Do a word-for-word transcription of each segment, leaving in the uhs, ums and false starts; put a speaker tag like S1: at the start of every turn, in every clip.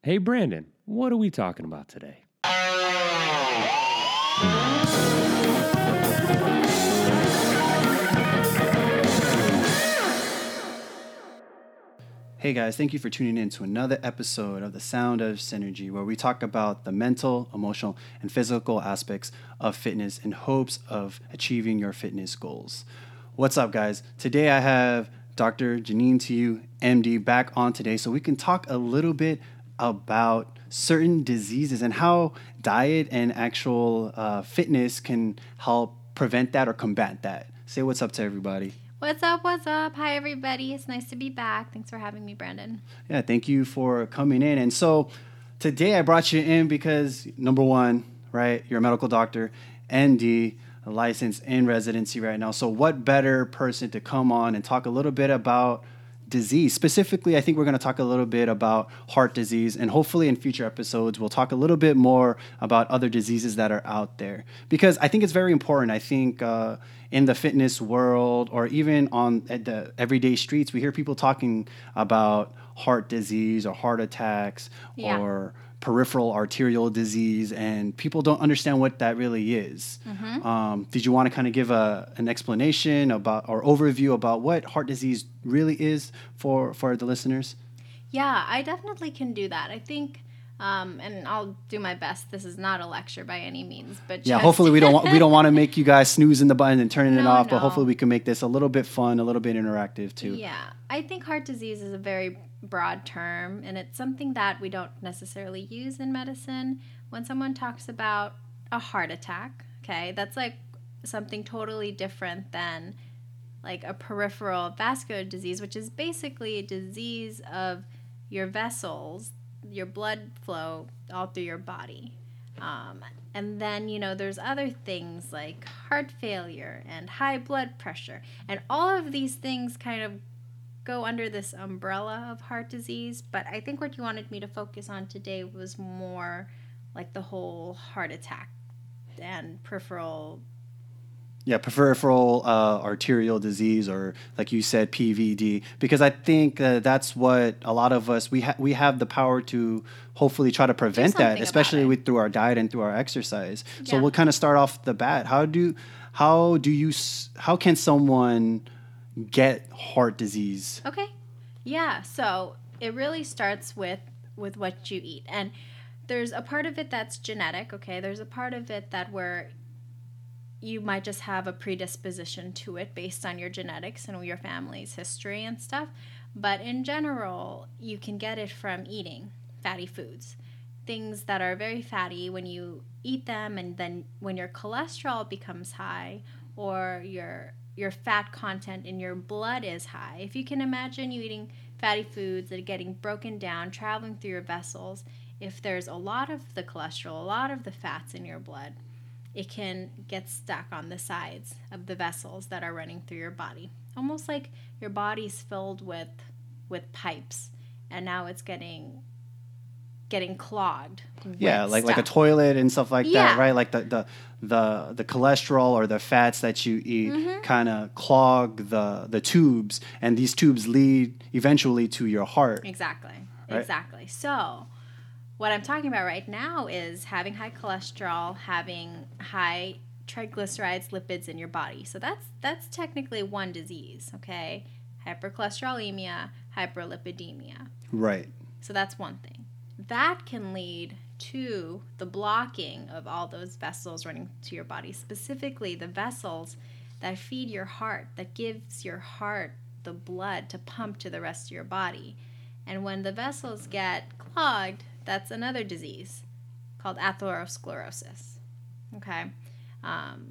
S1: Hey, Brandon, what are we talking about today?
S2: Hey guys, thank you for tuning in to another episode of The Sound of Synergy, where we talk about the mental, emotional, and physical aspects of fitness in hopes of achieving your fitness goals. What's up, guys? Today I have Doctor Janine Tiu, M D, back on today so we can talk a little bit about certain diseases and how diet and actual uh, fitness can help prevent that or combat that. Say what's up to everybody.
S3: What's up, what's up? Hi, everybody. It's nice to be back. Thanks for having me, Brandon.
S2: Yeah, thank you for coming in. And so today I brought you in because, number one, right, you're a medical doctor, M D, a license in residency right now. So what better person to come on and talk a little bit about disease? Specifically, I think we're going to talk a little bit about heart disease, and hopefully in future episodes, we'll talk a little bit more about other diseases that are out there, because I think it's very important. I think uh, in the fitness world, or even on at the everyday streets, we hear people talking about heart disease or heart attacks
S3: Yeah.
S2: or peripheral arterial disease, and people don't understand what that really is.
S3: Mm-hmm.
S2: Um, did you want to kind of give a, an explanation about or overview about what heart disease really is for, for the listeners?
S3: Yeah, I definitely can do that. I think, um, and I'll do my best. This is not a lecture by any means, but
S2: Yeah,
S3: just
S2: hopefully we don't want, we don't want to make you guys snoozing the button and turning it
S3: No,
S2: off, but
S3: no.
S2: hopefully we can make this a little bit fun, a little bit interactive too.
S3: Yeah, I think heart disease is a very broad term, and it's something that we don't necessarily use in medicine. When someone talks about a heart attack, okay, that's like something totally different than like a peripheral vascular disease, which is basically a disease of your vessels, your blood flow all through your body. Um, and then, you know, there's other things like heart failure and high blood pressure. And all of these things kind of go under this umbrella of heart disease. But I think what you wanted me to focus on today was more like the whole heart attack and peripheral.
S2: Yeah, peripheral uh, arterial disease, or like you said, P V D, because I think uh, that's what a lot of us, we, ha- we have the power to hopefully try to prevent that,
S3: something
S2: especially
S3: about it.
S2: with through our diet and through our exercise. So
S3: Yeah.
S2: we'll kind of start off the bat. How do how do you s- how can someone get heart disease?
S3: Okay. Yeah. So it really starts with with what you eat, and there's a part of it that's genetic. Okay. There's a part of it that where you might just have a predisposition to it based on your genetics and your family's history and stuff. But in general, you can get it from eating fatty foods. Things that are very fatty, when you eat them, and then when your cholesterol becomes high or your your fat content in your blood is high. If you can imagine you eating fatty foods that are getting broken down, traveling through your vessels, if there's a lot of the cholesterol, a lot of the fats in your blood, it can get stuck on the sides of the vessels that are running through your body. Almost like your body's filled with with pipes, and now it's getting getting clogged.
S2: Yeah,
S3: with
S2: like like a
S3: stuff.
S2: toilet and stuff like that,
S3: Yeah.
S2: right? Like the the the, the cholesterol or the fats that you eat
S3: Mhm.
S2: kind of clog the the tubes, and these tubes lead eventually to your heart.
S3: Exactly.
S2: Right.
S3: Exactly. So, what I'm talking about right now is having high cholesterol, having high triglycerides, lipids in your body. So that's that's technically one disease, okay? Hypercholesterolemia, hyperlipidemia.
S2: Right.
S3: So that's one thing. That can lead to the blocking of all those vessels running to your body, specifically the vessels that feed your heart, that gives your heart the blood to pump to the rest of your body. And when the vessels get clogged, that's another disease called atherosclerosis. Okay? Um,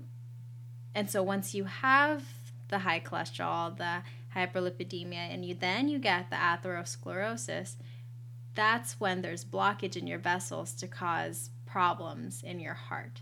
S3: and so once you have the high cholesterol, the hyperlipidemia, and you then you get the atherosclerosis, that's when there's blockage in your vessels to cause problems in your heart.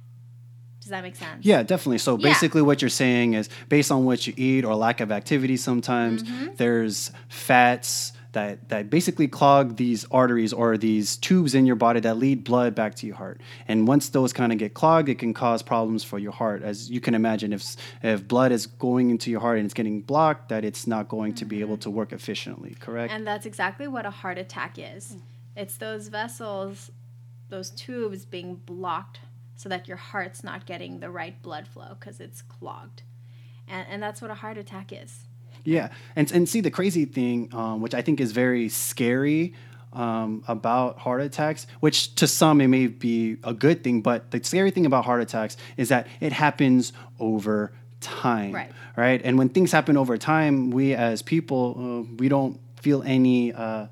S3: Does that make sense?
S2: Yeah, definitely. So
S3: Yeah.
S2: basically what you're saying is based on what you eat or lack of activity sometimes,
S3: Mm-hmm.
S2: there's fats that, that basically clog these arteries or these tubes in your body that lead blood back to your heart. And once those kind of get clogged, it can cause problems for your heart. As you can imagine, if if blood is going into your heart and it's getting blocked, that it's not going to be able to work efficiently, correct?
S3: And that's exactly what a heart attack is. It's those vessels, those tubes being blocked so that your heart's not getting the right blood flow because it's clogged. And, and that's what a heart attack is.
S2: Yeah. And, and see, the crazy thing, um, which I think is very scary um, about heart attacks, which to some it may be a good thing, but the scary thing about heart attacks is that it happens over time.
S3: Right.
S2: Right. And when things happen over time, we as people, uh, we don't feel any uh,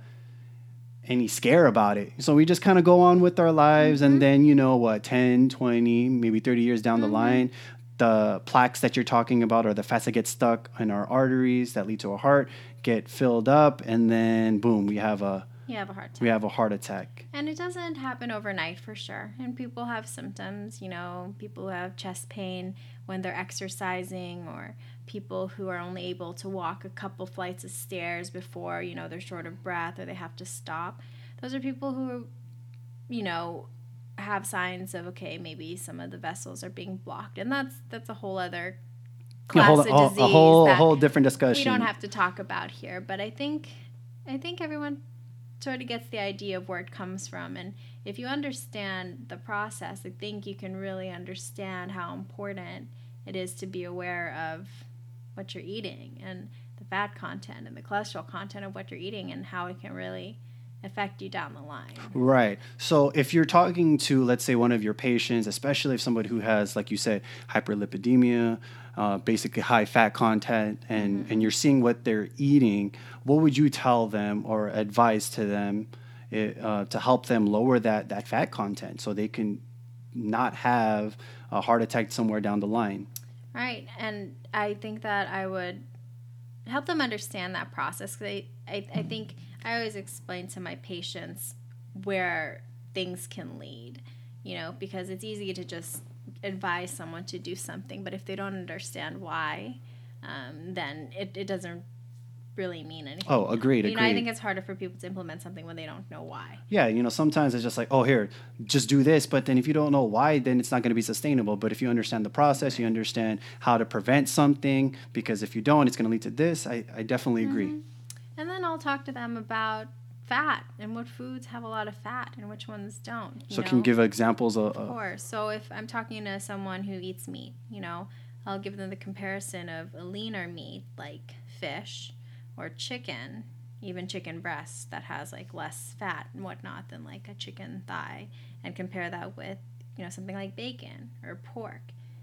S2: any scare about it. So we just kind of go on with our lives. Mm-hmm. And then, you know, what, ten, twenty, maybe thirty years down mm-hmm. the line, the plaques that you're talking about or the fats that get stuck in our arteries that lead to a heart get filled up. And then, boom, we have a
S3: You have a heart attack.
S2: We have a heart attack.
S3: And it doesn't happen overnight for sure. And people have symptoms, you know, people who have chest pain when they're exercising, or people who are only able to walk a couple flights of stairs before, you know, they're short of breath or they have to stop. Those are people who, you know, have signs of, okay, maybe some of the vessels are being blocked. And that's that's a whole other class
S2: a whole,
S3: of disease.
S2: A whole,
S3: that
S2: a whole different discussion.
S3: We don't have to talk about here. But I think I think everyone sort of gets the idea of where it comes from. And if you understand the process, I think you can really understand how important it is to be aware of what you're eating and the fat content and the cholesterol content of what you're eating and how it can really affect you down the line.
S2: Right. So if you're talking to, let's say, one of your patients, especially if somebody who has, like you said, hyperlipidemia, uh, basically high fat content, and, mm-hmm. and you're seeing what they're eating, what would you tell them or advise to them uh, to help them lower that, that fat content so they can not have a heart attack somewhere down the line?
S3: Right. And I think that I would help them understand that process. Cause I, I, I think I always explain to my patients where things can lead, you know, because it's easy to just advise someone to do something, but if they don't understand why, um, then it, it doesn't really mean anything.
S2: Oh, agreed,
S3: you
S2: agreed.
S3: know, I think it's harder for people to implement something when they don't know why.
S2: Yeah, you know, sometimes it's just like, oh, here, just do this. But then if you don't know why, then it's not going to be sustainable. But if you understand the process, you understand how to prevent something, because if you don't, it's going to lead to this. I, I definitely agree.
S3: Mm-hmm. And then I'll talk to them about fat and what foods have a lot of fat and which ones don't. You
S2: so
S3: know?
S2: Can you give examples of...
S3: Of course. So if I'm talking to someone who eats meat, you know, I'll give them the comparison of a leaner meat like fish or chicken, even chicken breast that has like less fat and whatnot than like a chicken thigh, and compare that with, you know, something like bacon or pork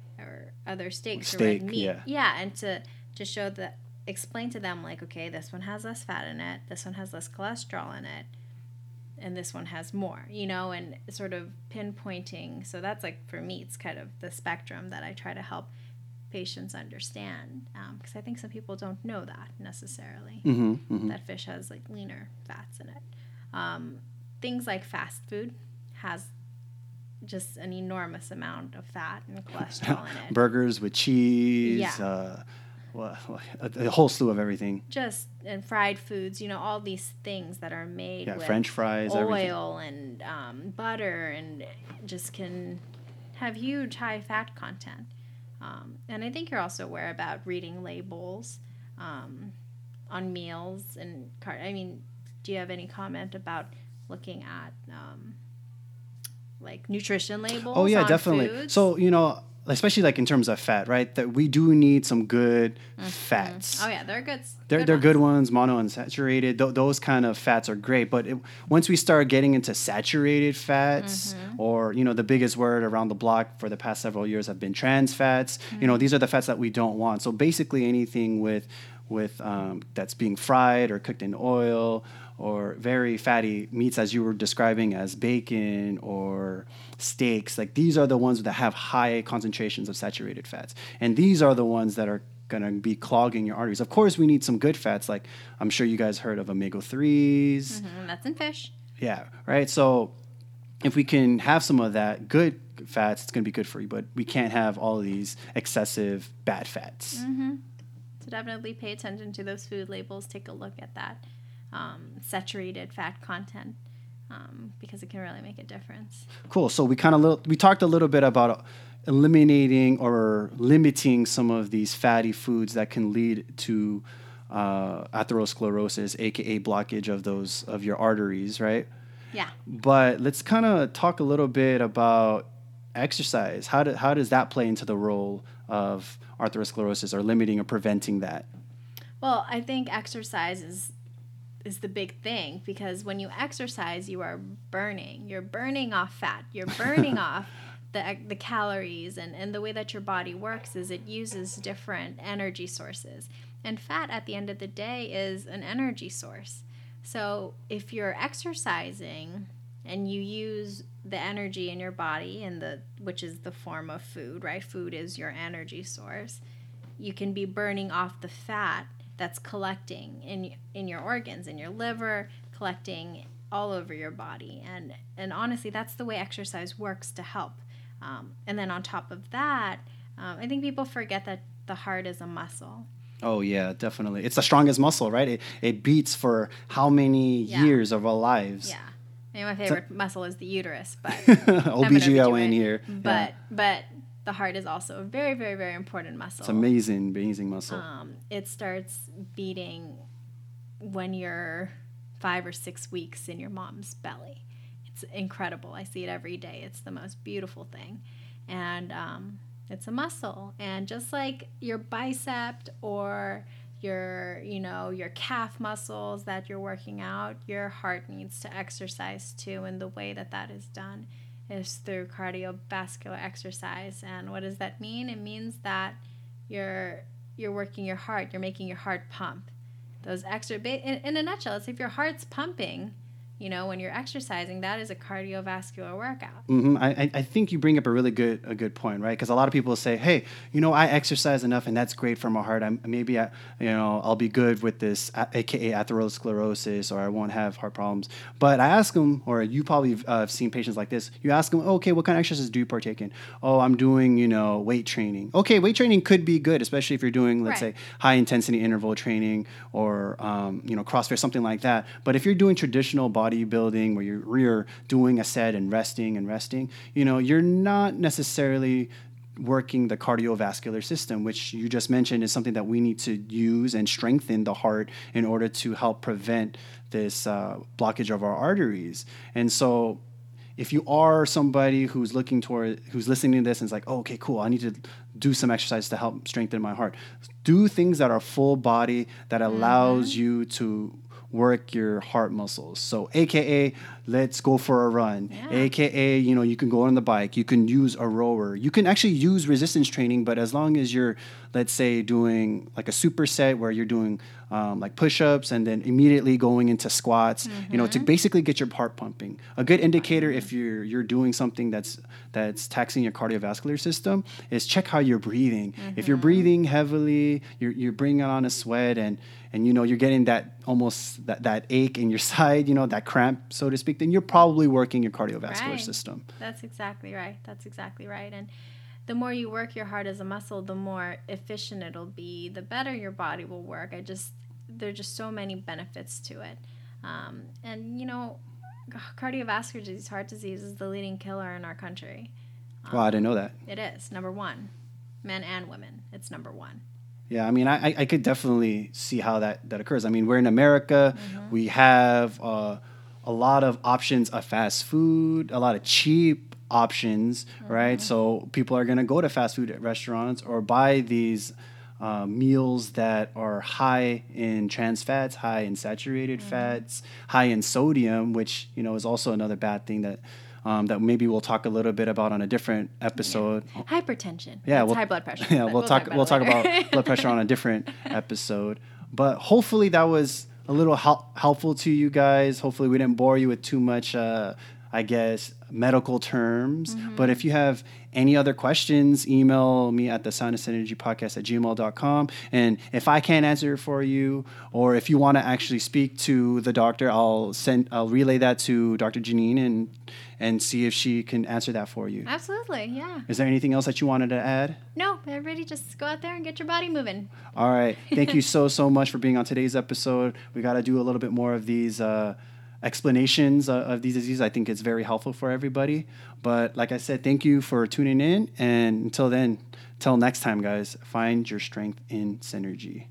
S3: or other steaks
S2: Steak,
S3: or red meat.
S2: Yeah.
S3: yeah, and to, to show that, explain to them like, okay, this one has less fat in it, this one has less cholesterol in it, and this one has more, you know, and sort of pinpointing. So that's like, for me, it's kind of the spectrum that I try to help patients understand, because um, I think some people don't know that necessarily,
S2: mm-hmm, mm-hmm.
S3: that fish has like leaner fats in it. Um, things like fast food has just an enormous amount of fat and cholesterol in it.
S2: Burgers with cheese,
S3: yeah.
S2: uh, well, a, a whole slew of everything.
S3: Just, and fried foods, you know, all these things that are made
S2: yeah,
S3: with
S2: French fries,
S3: oil
S2: everything.
S3: and um, butter, and just can have huge high fat content. Um, and I think you're also aware about reading labels um, on meals and car- I mean, do you have any comment about looking at um, like nutrition labels?
S2: Oh yeah,
S3: on
S2: definitely.
S3: foods?
S2: So, you know, especially like in terms of fat, right? That we do need some good mm-hmm. fats.
S3: Oh yeah, they're good.
S2: They're
S3: good
S2: they're
S3: ones.
S2: good ones, monounsaturated. Th- those kind of fats are great. But it, once we start getting into saturated fats, mm-hmm. or you know, the biggest word around the block for the past several years have been trans fats. Mm-hmm. You know, these are the fats that we don't want. So basically, anything with with um, that's being fried or cooked in oil, or very fatty meats, as you were describing, as bacon or steaks, like these are the ones that have high concentrations of saturated fats. And these are the ones that are going to be clogging your arteries. Of course, we need some good fats, like I'm sure you guys heard of omega threes.
S3: Mm-hmm, that's in fish.
S2: Yeah, right? So if we can have some of that good fats, it's going to be good for you, but we can't have all of these excessive bad fats.
S3: Mm-hmm. So definitely pay attention to those food labels. Take a look at that. Um, saturated fat content, um, because it can really make a difference.
S2: Cool. So we kind of li- we talked a little bit about eliminating or limiting some of these fatty foods that can lead to uh, atherosclerosis, aka blockage of those of your arteries, right?
S3: Yeah.
S2: But let's kind of talk a little bit about exercise. How, do, how does that play into the role of atherosclerosis or limiting or preventing that?
S3: Well, I think exercise is is the big thing, because when you exercise, you are burning. You're burning off fat. You're burning off the the calories, and, and the way that your body works is it uses different energy sources. And fat, at the end of the day, is an energy source. So if you're exercising and you use the energy in your body, and the which is the form of food, right? Food is your energy source. You can be burning off the fat that's collecting in in your organs, in your liver, collecting all over your body. And and honestly, that's the way exercise works to help. Um, and then on top of that, um, I think people forget that the heart is a muscle.
S2: Oh, yeah, definitely. It's the strongest muscle, right? It, it beats for how many
S3: Yeah.
S2: years of our lives.
S3: Yeah. I mean, my favorite so, muscle is the uterus, but
S2: O B G Y N here.
S3: But
S2: yeah.
S3: but the heart is also a very, very, very important muscle.
S2: It's amazing, amazing muscle.
S3: Um, it starts beating when you're five or six weeks in your mom's belly. It's incredible. I see it every day. It's the most beautiful thing. And um, it's a muscle. And just like your bicep or your, you know, your calf muscles that you're working out, your heart needs to exercise too. And the way that that is done is through cardiovascular exercise. And what does that mean? It means that you're you're working your heart. You're making your heart pump. Those extra, in, in a nutshell, it's if your heart's pumping, you know, when you're exercising, that is a cardiovascular workout.
S2: Mm-hmm. I, I think you bring up a really good a good point, right? Because a lot of people say, hey, you know, I exercise enough and that's great for my heart. I'm, maybe, I, you know, I'll be good with this, a k a atherosclerosis, or I won't have heart problems. But I ask them, or you probably uh, have seen patients like this, you ask them, okay, what kind of exercises do you partake in? Oh, I'm doing, you know, weight training. Okay, weight training could be good, especially if you're doing, let's
S3: Right.
S2: say, high intensity interval training or, um, you know, CrossFit, something like that. But if you're doing traditional body bodybuilding where you're, you're doing a set and resting and resting, you know, you're not necessarily working the cardiovascular system, which you just mentioned is something that we need to use and strengthen the heart in order to help prevent this uh, blockage of our arteries. And so if you are somebody who's looking toward, who's listening to this and is like, oh, okay, cool, I need to do some exercise to help strengthen my heart. Do things that are full body that allows mm-hmm. you to work your heart muscles. So A K A let's go for a run. Yeah. A K A, you know, you can go on the bike, you can use a rower. You can actually use resistance training, but as long as you're, let's say, doing like a superset where you're doing um, like push-ups and then immediately going into squats, mm-hmm. you know, to basically get your heart pumping. A good indicator mm-hmm. if you're you're doing something that's that's taxing your cardiovascular system is check how you're breathing. Mm-hmm. If you're breathing heavily, you're you're bringing on a sweat and and you know you're getting that almost that, that ache in your side, you know, that cramp, so to speak, then you're probably working your cardiovascular
S3: right.
S2: system.
S3: That's exactly right. That's exactly right. And the more you work your heart as a muscle, the more efficient it'll be, the better your body will work. I just, there's just so many benefits to it. Um, and, you know, cardiovascular disease, heart disease is the leading killer in our country. Um,
S2: Well, I didn't know that.
S3: It is, number one. Men and women, it's number one.
S2: Yeah, I mean, I, I could definitely see how that, that occurs. I mean, we're in America. Mm-hmm. We have uh, a lot of options of fast food, a lot of cheap options, mm-hmm. right? So people are going to go to fast food restaurants or buy these uh, meals that are high in trans fats, high in saturated mm-hmm. fats, high in sodium, which, you know, is also another bad thing that Um, that maybe we'll talk a little bit about on a different episode.
S3: Yeah. Hypertension.
S2: Yeah,
S3: That's
S2: we'll,
S3: high blood pressure.
S2: Yeah, we'll, we'll talk. talk we'll talk about blood pressure on a different episode. But hopefully that was a little hel- helpful to you guys. Hopefully we didn't bore you with too much, uh, I guess, medical terms. Mm-hmm. But if you have any other questions, email me at the Sound of Synergy Podcast at gmail dot com. And if I can't answer it for you, or if you want to actually speak to the doctor, I'll send, I'll relay that to Doctor Janine and and see if she can answer that for you.
S3: Absolutely, yeah.
S2: Is there anything else that you wanted to add?
S3: No, everybody just go out there and get your body moving.
S2: All right. Thank you so, so much for being on today's episode. We got to do a little bit more of these uh, explanations uh, of these diseases. I think it's very helpful for everybody. But like I said, thank you for tuning in. And until then, till next time, guys, find your strength in synergy.